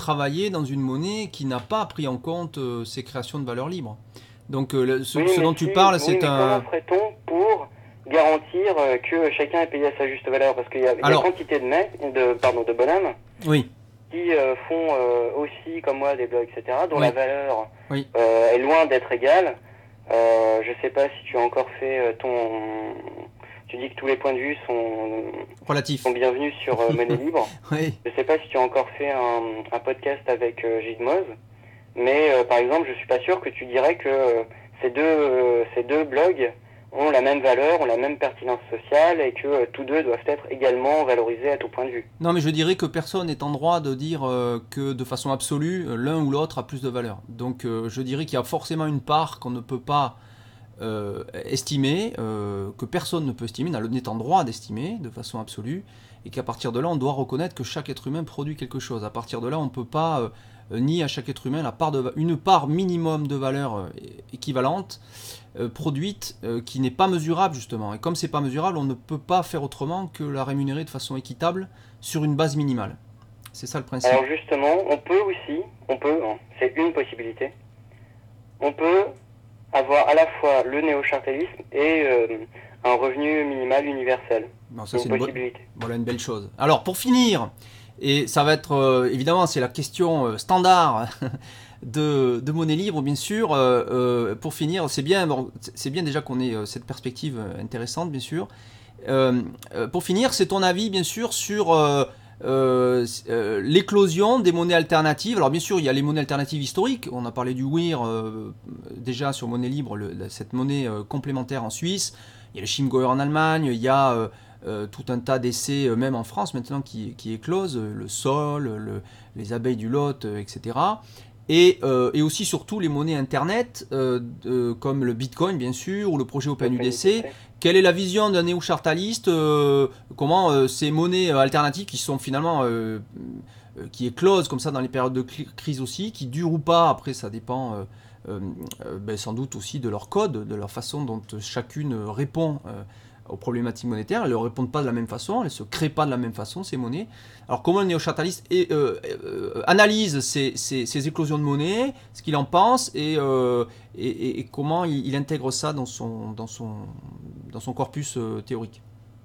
[SPEAKER 1] travailler dans une monnaie qui n'a pas pris en compte euh, ces créations de valeur libre. Donc euh, ce,
[SPEAKER 2] oui,
[SPEAKER 1] ce dont
[SPEAKER 2] si,
[SPEAKER 1] tu parles,
[SPEAKER 2] oui,
[SPEAKER 1] c'est
[SPEAKER 2] mais
[SPEAKER 1] un...
[SPEAKER 2] Comment ferait-on pour garantir euh, que chacun est payé à sa juste valeur? Parce qu'il y a,
[SPEAKER 1] Alors,
[SPEAKER 2] il y a quantité de, mecs, de, pardon, de bonhommes
[SPEAKER 1] oui,
[SPEAKER 2] qui euh, font euh, aussi, comme moi, des blogs, et cetera, dont
[SPEAKER 1] oui,
[SPEAKER 2] la valeur
[SPEAKER 1] oui.
[SPEAKER 2] euh, est loin d'être égale. Euh, je sais pas si tu as encore fait euh, ton... Tu dis que tous les points de vue sont,
[SPEAKER 1] Relatif.
[SPEAKER 2] sont bienvenus sur euh, Monnaie Libre.
[SPEAKER 1] Oui.
[SPEAKER 2] Je sais pas si tu as encore fait un, un podcast avec euh, Gizmoz, mais euh, par exemple, je suis pas sûr que tu dirais que euh, ces deux euh, ces deux blogs ont la même valeur, ont la même pertinence sociale et que euh, tous deux doivent être également valorisés à tout point de vue.
[SPEAKER 1] Non, mais je dirais que personne n'est en droit de dire euh, que de façon absolue, euh, l'un ou l'autre a plus de valeur. Donc euh, je dirais qu'il y a forcément une part qu'on ne peut pas euh, estimer, euh, que personne ne peut estimer, n'est en droit d'estimer de façon absolue, et qu'à partir de là, on doit reconnaître que chaque être humain produit quelque chose. À partir de là, on ne peut pas euh, nier à chaque être humain la part de, une part minimum de valeur euh, équivalente, euh, produite, euh, qui n'est pas mesurable justement. Et comme c'est pas mesurable, on ne peut pas faire autrement que la rémunérer de façon équitable sur une base minimale. C'est ça le principe.
[SPEAKER 2] Alors justement, on peut aussi, on peut, hein, c'est une possibilité, on peut avoir à la fois le néo-chartélisme et euh, un revenu minimal universel.
[SPEAKER 1] Bon, ça,
[SPEAKER 2] c'est
[SPEAKER 1] c'est
[SPEAKER 2] une
[SPEAKER 1] une
[SPEAKER 2] possibilité.
[SPEAKER 1] Bo- voilà une belle chose. Alors pour finir, et ça va être euh, évidemment c'est la question euh, standard de, de monnaie libre bien sûr. Euh, euh, pour finir, c'est bien, bon, c'est bien déjà qu'on ait euh, cette perspective euh, intéressante bien sûr. Euh, euh, pour finir, c'est ton avis bien sûr sur euh, euh, euh, l'éclosion des monnaies alternatives. Alors bien sûr, il y a les monnaies alternatives historiques. On a parlé du W I R euh, déjà sur monnaie libre, le, cette monnaie euh, complémentaire en Suisse. Il y a le Chiemgauer en Allemagne. Il y a euh, euh, tout un tas d'essais, euh, même en France maintenant, qui, qui éclosent. Le sol, le, les abeilles du Lot, euh, et cetera. Et, euh, et aussi surtout les monnaies internet euh, de, comme le Bitcoin bien sûr ou le projet OpenUDC. Quelle est la vision d'un néo-chartaliste euh, Comment euh, ces monnaies euh, alternatives qui sont finalement euh, euh, qui éclosent comme ça dans les périodes de crise aussi, qui durent ou pas, après ça dépend euh, euh, ben, sans doute aussi de leur code, de leur façon dont chacune répond euh, aux problématiques monétaires. Elles ne répondent pas de la même façon, elles ne se créent pas de la même façon, ces monnaies. Alors comment le néo-chartaliste est, euh, euh, analyse ces, ces, ces éclosions de monnaie, ce qu'il en pense, et, euh, et, et, et comment il, il intègre ça dans son, dans son, dans son corpus euh, théorique.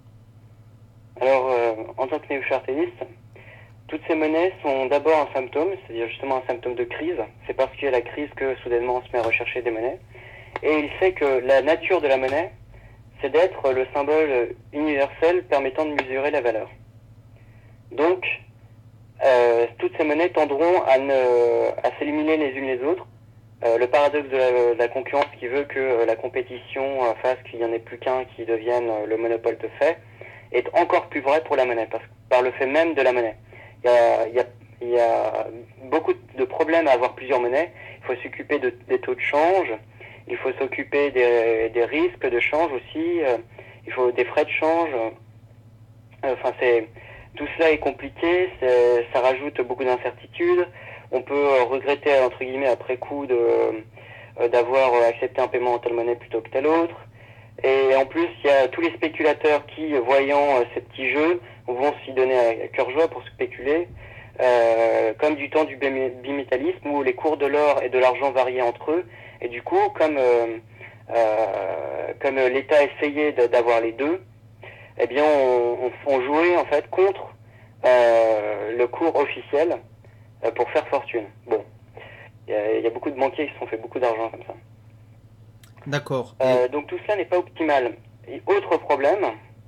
[SPEAKER 2] Alors, euh, en tant que néo-chartéliste, toutes ces monnaies sont d'abord un symptôme, c'est-à-dire justement un symptôme de crise. C'est parce qu'il y a la crise que soudainement on se met à rechercher des monnaies. Et il sait que la nature de la monnaie, c'est d'être le symbole universel permettant de mesurer la valeur. Donc, euh, toutes ces monnaies tendront à, ne, à s'éliminer les unes les autres. Euh, le paradoxe de la, de la concurrence qui veut que euh, la compétition euh, fasse qu'il n'y en ait plus qu'un qui devienne euh, le monopole de fait, est encore plus vrai pour la monnaie, parce, par le fait même de la monnaie. Il y a, il y a, il y a beaucoup de problèmes à avoir plusieurs monnaies. Il faut s'occuper de, des taux de change, il faut s'occuper des, des risques de change aussi, euh, il faut des frais de change. Euh, enfin, c'est, tout cela est compliqué, c'est, ça rajoute beaucoup d'incertitudes. On peut euh, regretter, entre guillemets, après coup, de, euh, d'avoir accepté un paiement en telle monnaie plutôt que telle autre. Et en plus, il y a tous les spéculateurs qui, voyant euh, ces petits jeux, vont s'y donner à cœur joie pour spéculer, euh, comme du temps du bimétallisme où les cours de l'or et de l'argent variaient entre eux. Et du coup, comme, euh, euh, comme l'État essayait de, d'avoir les deux, eh bien, on, on, on jouait en fait contre euh, le cours officiel euh, pour faire fortune. Bon, il y, y a beaucoup de banquiers qui se sont fait beaucoup d'argent comme ça.
[SPEAKER 1] D'accord.
[SPEAKER 2] Euh, donc tout cela n'est pas optimal. Et autre problème,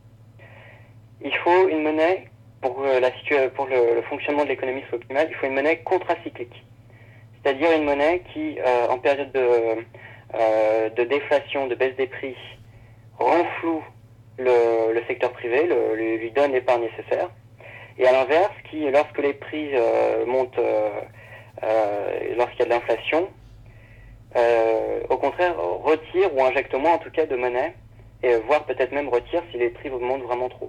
[SPEAKER 2] il faut une monnaie, pour, euh, la situa- pour le, le fonctionnement de l'économie soit optimal, il faut une monnaie contracyclique. C'est-à-dire une monnaie qui, euh, en période de, euh, de déflation, de baisse des prix, renfloue le, le secteur privé, le, lui, lui donne l'épargne nécessaire. Et à l'inverse, qui, lorsque les prix euh, montent, euh, euh, lorsqu'il y a de l'inflation, euh, au contraire, retire ou injecte moins en tout cas de monnaie, et voire peut-être même retire si les prix augmentent vraiment trop.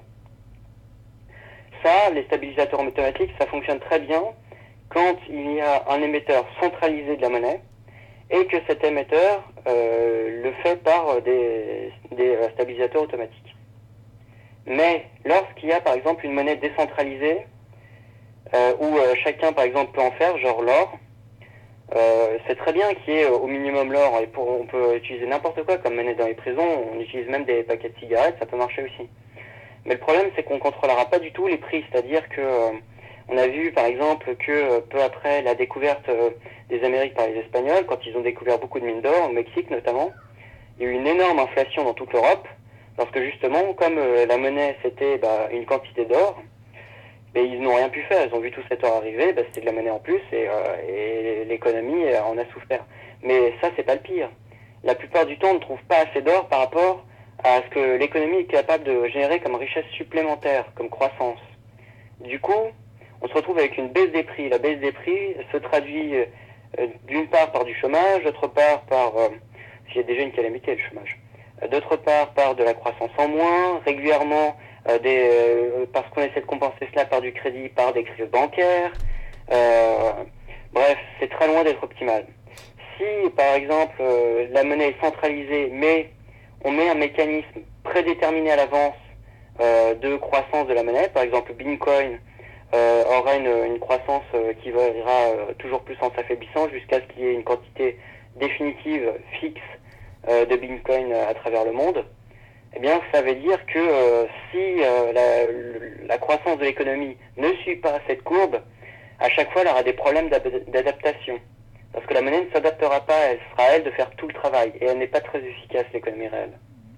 [SPEAKER 2] Ça, les stabilisateurs automatiques, ça fonctionne très bien quand il y a un émetteur centralisé de la monnaie et que cet émetteur euh, le fait par des, des stabilisateurs automatiques. Mais lorsqu'il y a par exemple une monnaie décentralisée, euh, où euh, chacun, par exemple, peut en faire, genre l'or. Euh, c'est très bien qu'il y ait euh, au minimum l'or, et pour, on peut utiliser n'importe quoi comme monnaie dans les prisons, on utilise même des paquets de cigarettes, ça peut marcher aussi. Mais le problème, c'est qu'on ne contrôlera pas du tout les prix, c'est-à-dire que euh, on a vu, par exemple, que euh, peu après la découverte euh, des Amériques par les Espagnols, quand ils ont découvert beaucoup de mines d'or, au Mexique notamment, il y a eu une énorme inflation dans toute l'Europe, parce que justement, comme euh, la monnaie c'était bah, une quantité d'or, et ils n'ont rien pu faire, ils ont vu tout cet or arriver, bah, c'était de la monnaie en plus, et, euh, et l'économie euh, en a souffert. Mais ça, c'est pas le pire. La plupart du temps, on ne trouve pas assez d'or par rapport à ce que l'économie est capable de générer comme richesse supplémentaire, comme croissance. Du coup, on se retrouve avec une baisse des prix. La baisse des prix se traduit euh, d'une part par du chômage, d'autre part par, euh, s'il y a déjà une calamité, le chômage, euh, d'autre part par de la croissance en moins, régulièrement euh, des, euh, parce qu'on essaie de compenser cela par du crédit, par des crises bancaires. Euh, bref, c'est très loin d'être optimal. Si, par exemple, euh, la monnaie est centralisée, mais on met un mécanisme prédéterminé à l'avance euh, de croissance de la monnaie, par exemple Bitcoin euh, aura une, une croissance euh, qui ira euh, toujours plus en s'affaiblissant jusqu'à ce qu'il y ait une quantité définitive fixe euh, de Bitcoin à travers le monde, eh bien ça veut dire que euh, si euh, la, la croissance de l'économie ne suit pas cette courbe, à chaque fois elle aura des problèmes d'adaptation. Parce que la monnaie ne s'adaptera pas, elle sera à elle de faire tout le travail, et elle n'est pas très efficace, l'économie réelle.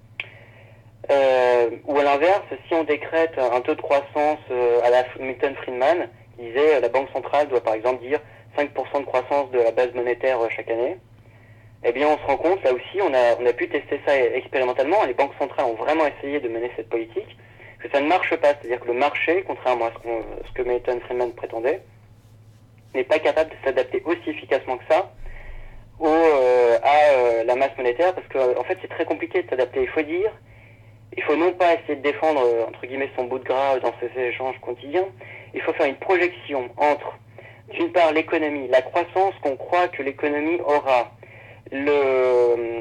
[SPEAKER 2] Euh, ou à l'inverse, si on décrète un taux de croissance euh, à la Milton Friedman, qui disait euh, la Banque centrale doit par exemple dire cinq pour cent de croissance de la base monétaire euh, chaque année, eh bien on se rend compte, là aussi, on a, on a pu tester ça expérimentalement, les banques centrales ont vraiment essayé de mener cette politique, que ça ne marche pas, c'est-à-dire que le marché, contrairement à ce, qu'on, ce que Milton Friedman prétendait, n'est pas capable de s'adapter aussi efficacement que ça au, euh, à euh, la masse monétaire, parce que en fait c'est très compliqué de s'adapter. Il faut dire, il faut non pas essayer de défendre euh, entre guillemets son bout de gras dans ces échanges quotidiens, il faut faire une projection entre d'une part l'économie, la croissance qu'on croit que l'économie aura, le,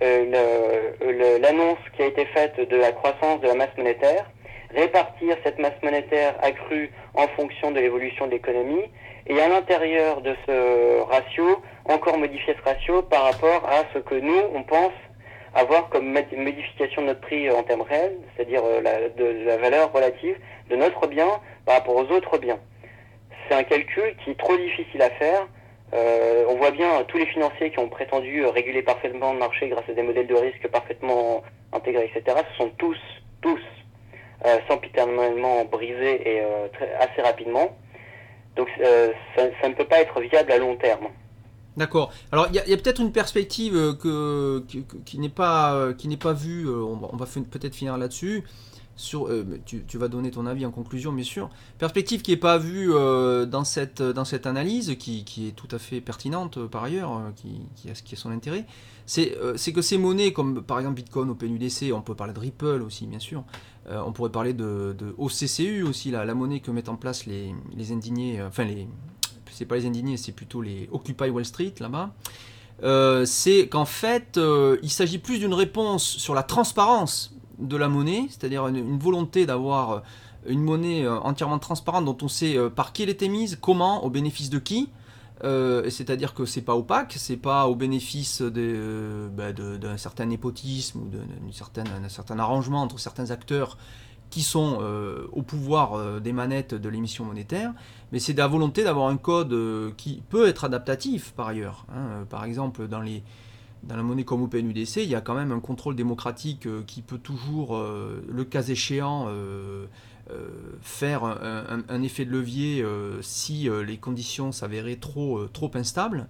[SPEAKER 2] euh, le, le, l'annonce qui a été faite de la croissance de la masse monétaire, répartir cette masse monétaire accrue en fonction de l'évolution de l'économie, et à l'intérieur de ce ratio, encore modifier ce ratio par rapport à ce que nous, on pense avoir comme modification de notre prix en termes réels, c'est-à-dire la, de la valeur relative de notre bien par rapport aux autres biens. C'est un calcul qui est trop difficile à faire. Euh, on voit bien tous les financiers qui ont prétendu réguler parfaitement le marché grâce à des modèles de risque parfaitement intégrés, et cetera. Ce sont tous, tous, euh, sempiternellement brisés et euh, très, assez rapidement. Donc euh, ça, ça ne peut pas être viable à long terme.
[SPEAKER 1] D'accord. Alors il y a, y a peut-être une perspective euh, que, qui, qui n'est pas euh, qui n'est pas vue. Euh, on va, on va f- peut-être finir là-dessus. Sur, euh, tu, tu vas donner ton avis en conclusion, bien sûr. Perspective qui n'est pas vue euh, dans cette dans cette analyse, qui, qui est tout à fait pertinente euh, par ailleurs, euh, qui, qui, a, qui a son intérêt. C'est, euh, c'est que ces monnaies comme par exemple Bitcoin, OpenUDC, on peut parler de Ripple aussi, bien sûr. Euh, on pourrait parler de, de O C C U aussi, la, la monnaie que mettent en place les, les indignés, euh, enfin les c'est pas les indignés, c'est plutôt les Occupy Wall Street là-bas. Euh, c'est qu'en fait, euh, il s'agit plus d'une réponse sur la transparence de la monnaie, c'est-à-dire une, une volonté d'avoir une monnaie euh, entièrement transparente dont on sait euh, par qui elle était mise, comment, au bénéfice de qui. Euh, c'est-à-dire que c'est pas opaque, c'est pas au bénéfice de, euh, bah de, d'un certain népotisme ou d'un certain, d'un certain arrangement entre certains acteurs qui sont euh, au pouvoir euh, des manettes de l'émission monétaire, mais c'est de la volonté d'avoir un code euh, qui peut être adaptatif par ailleurs. Hein. Par exemple, dans, les, dans la monnaie comme OpenUDC, il y a quand même un contrôle démocratique euh, qui peut toujours, euh, le cas échéant, euh, euh, faire un, un, un, effet de levier euh, si euh, les conditions s'avéraient trop, euh, trop instables.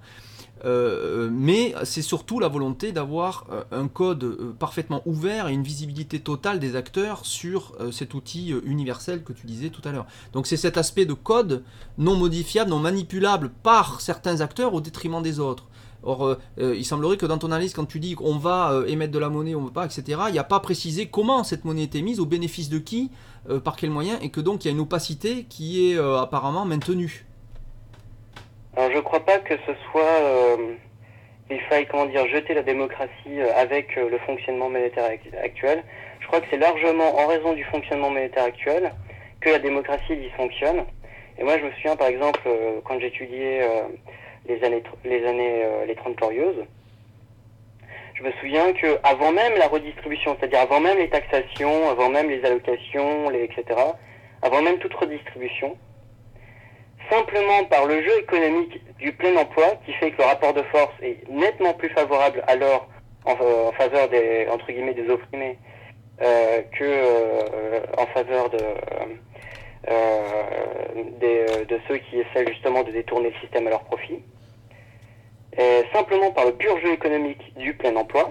[SPEAKER 1] Euh, mais c'est surtout la volonté d'avoir euh, un code euh, parfaitement ouvert et une visibilité totale des acteurs sur euh, cet outil euh, universel que tu disais tout à l'heure. Donc c'est cet aspect de code non modifiable, non manipulable par certains acteurs au détriment des autres. Or, euh, euh, il semblerait que dans ton analyse, quand tu dis qu'on va euh, émettre de la monnaie, on ne veut pas, et cetera, il n'y a pas précisé comment cette monnaie était mise, au bénéfice de qui, euh, par quels moyens, et que donc il y a une opacité qui est euh, apparemment maintenue.
[SPEAKER 2] Alors je crois pas que ce soit euh, il faille comment dire jeter la démocratie avec euh, le fonctionnement monétaire actuel. Je crois que c'est largement en raison du fonctionnement monétaire actuel que la démocratie dysfonctionne. Et moi, je me souviens, par exemple, euh, quand j'étudiais euh, les années, les années, euh, les Trente Glorieuses, je me souviens que avant même la redistribution, c'est-à-dire avant même les taxations, avant même les allocations, les, et cetera, avant même toute redistribution, simplement par le jeu économique du plein emploi, qui fait que le rapport de force est nettement plus favorable alors en, en faveur des, entre guillemets, des opprimés, euh, que euh, en faveur de, euh, des, de ceux qui essaient justement de détourner le système à leur profit. Et simplement par le pur jeu économique du plein emploi,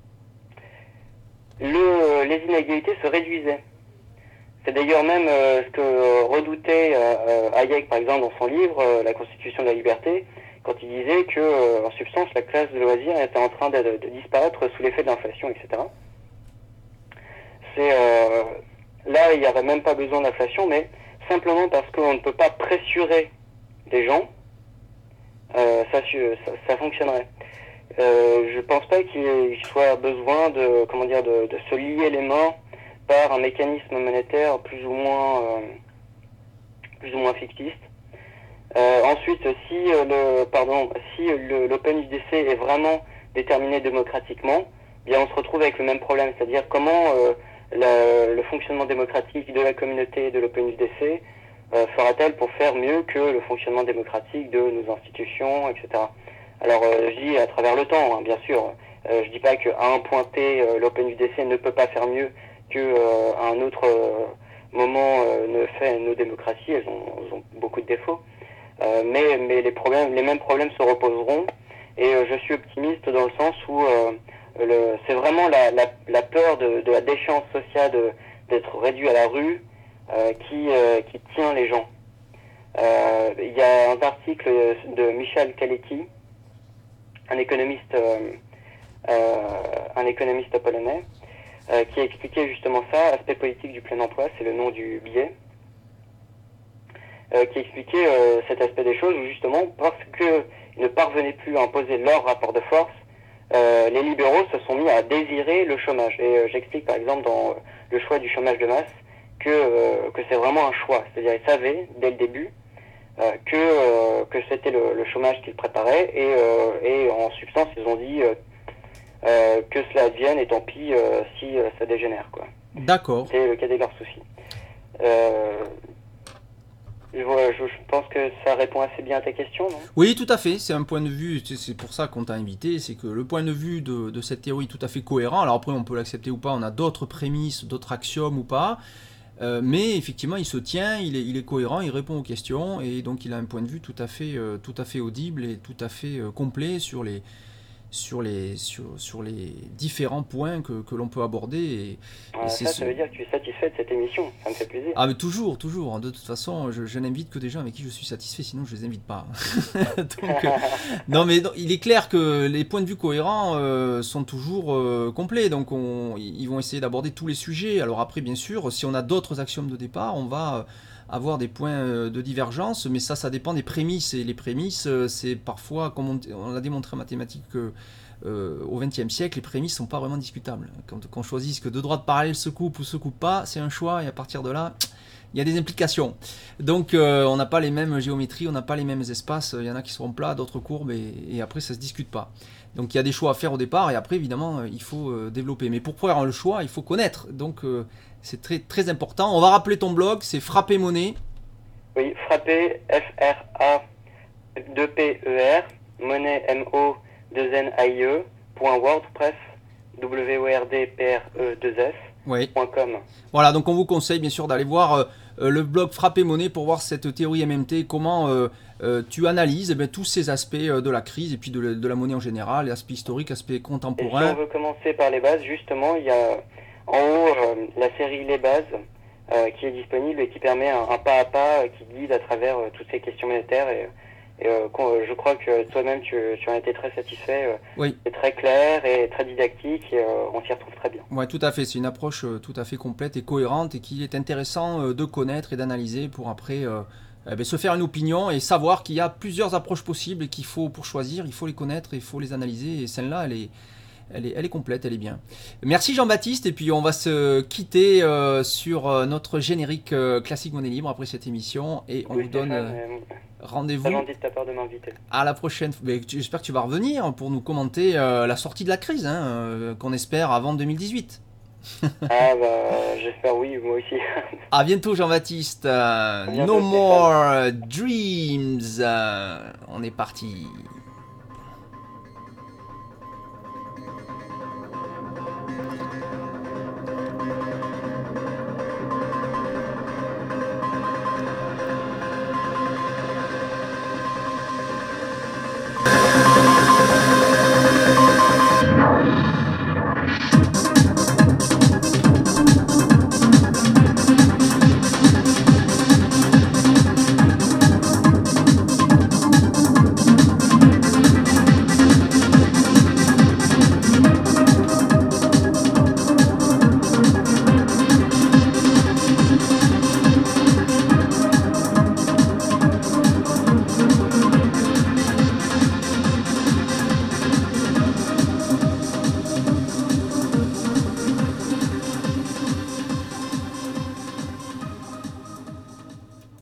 [SPEAKER 2] le, les inégalités se réduisaient. C'est d'ailleurs même euh, ce que redoutait euh, Hayek, par exemple, dans son livre euh, La Constitution de la liberté, quand il disait que, euh, en substance, la classe de loisirs était en train de, de disparaître sous l'effet de l'inflation, et cetera. C'est, euh, là, il n'y avait même pas besoin d'inflation, mais simplement parce qu'on ne peut pas pressurer des gens, euh, ça, ça, ça fonctionnerait. Euh, je pense pas qu'il soit besoin de, comment dire, de, de se lier les mains par un mécanisme monétaire plus ou moins, euh, plus ou moins fictif. Euh, ensuite, si euh, le, pardon, si le, l'Open U D C est vraiment déterminé démocratiquement, bien on se retrouve avec le même problème, c'est-à-dire comment euh, la, le fonctionnement démocratique de la communauté de l'Open U D C euh, fera-t-elle pour faire mieux que le fonctionnement démocratique de nos institutions, et cetera. Alors, euh, je dis à travers le temps, hein, bien sûr. Euh, je dis pas qu'à un point T, euh, l'Open U D C ne peut pas faire mieux qu'à euh, un autre euh, moment euh, ne fait nos démocraties. Elles ont, elles ont beaucoup de défauts. Euh, mais mais les problèmes, les mêmes problèmes se reposeront. Et euh, je suis optimiste dans le sens où euh, le, c'est vraiment la, la, la peur de, de la déchéance sociale, de, d'être réduit à la rue, euh, qui, euh, qui tient les gens. Euh, il y a un article de Michal Kalecki, un économiste, euh, euh, un économiste polonais, euh, qui a expliqué justement ça, aspect politique du plein emploi, c'est le nom du billet, euh, qui expliquait euh, cet aspect des choses où justement, parce qu'ils ne parvenaient plus à imposer leur rapport de force, euh, les libéraux se sont mis à désirer le chômage. Et euh, j'explique par exemple dans euh, le choix du chômage de masse que, euh, que c'est vraiment un choix, c'est-à-dire ils savaient dès le début Euh, que, euh, que c'était le, le chômage qu'ils préparaient et, euh, et en substance ils ont dit euh, euh, que cela advienne et tant pis euh, si euh, ça dégénère, quoi.
[SPEAKER 1] D'accord.
[SPEAKER 2] C'est le cas des leurs soucis. Euh, je, je, je pense que ça répond assez bien à ta question, non ?
[SPEAKER 1] Oui, tout à fait, c'est un point de vue, c'est pour ça qu'on t'a invité, c'est que le point de vue de, de cette théorie est tout à fait cohérent. Alors après on peut l'accepter ou pas, on a d'autres prémices, d'autres axiomes ou pas. Euh, mais effectivement, il se tient, il est, il est cohérent, il répond aux questions et donc il a un point de vue tout à fait, euh, tout à fait audible et tout à fait euh, complet sur les, sur les, sur, sur les différents points que, que l'on peut aborder. Et,
[SPEAKER 2] ah,
[SPEAKER 1] et
[SPEAKER 2] ça,
[SPEAKER 1] ce...
[SPEAKER 2] ça veut dire que tu es satisfait de cette émission, ça me fait plaisir.
[SPEAKER 1] Ah mais toujours, toujours. De toute façon, je, je n'invite que des gens avec qui je suis satisfait, sinon je les invite pas. Donc, euh, non mais non, il est clair que les points de vue cohérents euh, sont toujours euh, complets, donc on, ils vont essayer d'aborder tous les sujets. Alors après, bien sûr, si on a d'autres axiomes de départ, on va avoir des points de divergence, mais ça, ça dépend des prémices. Et les prémices, c'est parfois, comme on, on l'a démontré en mathématiques, que Euh, au vingtième siècle, les prémices ne sont pas vraiment discutables. Quand on choisit que deux droites parallèles se coupent ou se coupent pas, c'est un choix et à partir de là, il y a des implications. Donc euh, on n'a pas les mêmes géométries, on n'a pas les mêmes espaces, il y en a qui seront plats, d'autres courbes et, et après ça ne se discute pas. Donc il y a des choix à faire au départ et après évidemment il faut euh, développer. Mais pour pouvoir avoir le choix, il faut connaître. Donc euh, c'est très, très important. On va rappeler ton blog, c'est Frappé Monnaie.
[SPEAKER 2] Oui, Frappé, F R A deux P E R, Monnaie M O deux N A I E, point WordPress, W O R D P R E deux S,
[SPEAKER 1] oui.
[SPEAKER 2] point com.
[SPEAKER 1] Voilà, donc on vous conseille bien sûr d'aller voir euh, le blog Frappé Monnaie pour voir cette théorie M M T, comment euh, euh, tu analyses eh bien, tous ces aspects euh, de la crise et puis de, la, de la monnaie en général, l'aspect historique, l'aspect contemporain.
[SPEAKER 2] Et si on veut commencer par les bases, justement, il y a en haut euh, la série Les Bases euh, qui est disponible et qui permet un, un pas à pas euh, qui guide à travers euh, toutes ces questions monétaires et Et euh, je crois que toi-même tu, tu en as été très satisfait. Euh,
[SPEAKER 1] oui.
[SPEAKER 2] C'est très clair et très didactique et euh, on s'y retrouve très bien.
[SPEAKER 1] Oui, tout à fait. C'est une approche euh, tout à fait complète et cohérente et qu'il est intéressant euh, de connaître et d'analyser pour après euh, eh bien, se faire une opinion et savoir qu'il y a plusieurs approches possibles et qu'il faut, pour choisir, il faut les connaître, il faut les analyser. Et celle-là, elle est, Elle est, elle est complète, elle est bien. Merci Jean-Baptiste, et puis on va se quitter euh, sur euh, notre générique euh, classique Monnaie Libre après cette émission, et on
[SPEAKER 2] Oui,
[SPEAKER 1] vous donne
[SPEAKER 2] Stéphane,
[SPEAKER 1] euh,
[SPEAKER 2] euh,
[SPEAKER 1] rendez-vous
[SPEAKER 2] Très gentil de ta part de m'inviter.
[SPEAKER 1] à la prochaine. Mais tu- j'espère que tu vas revenir pour nous commenter euh, la sortie de la crise, hein, euh, qu'on espère avant deux mille dix-huit.
[SPEAKER 2] Ah bah j'espère oui, moi aussi.
[SPEAKER 1] À bientôt Jean-Baptiste. Euh,
[SPEAKER 2] À bientôt,
[SPEAKER 1] no
[SPEAKER 2] Stéphane.
[SPEAKER 1] more dreams. Euh, on est parti.